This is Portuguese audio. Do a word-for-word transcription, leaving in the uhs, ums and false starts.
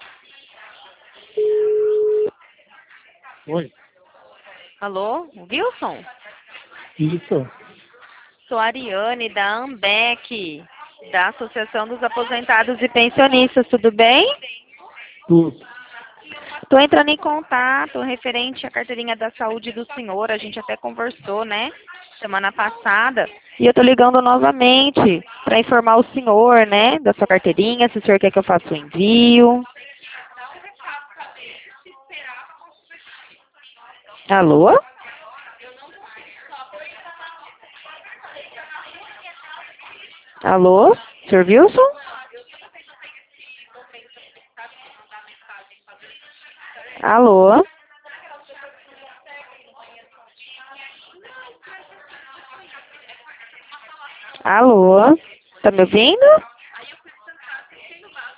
Oi, Alô, Wilson? isso. Sou a Ariane, da Ambec, da Associação dos Aposentados e Pensionistas, tudo bem? Tudo. Estou entrando em contato referente à carteirinha da saúde do senhor, a gente até conversou, né, semana passada, e eu estou ligando novamente para informar o senhor, né, da sua carteirinha, se o senhor quer que eu faça o envio. Alô? Alô, senhor Wilson? Alô? Alô? Tá me ouvindo?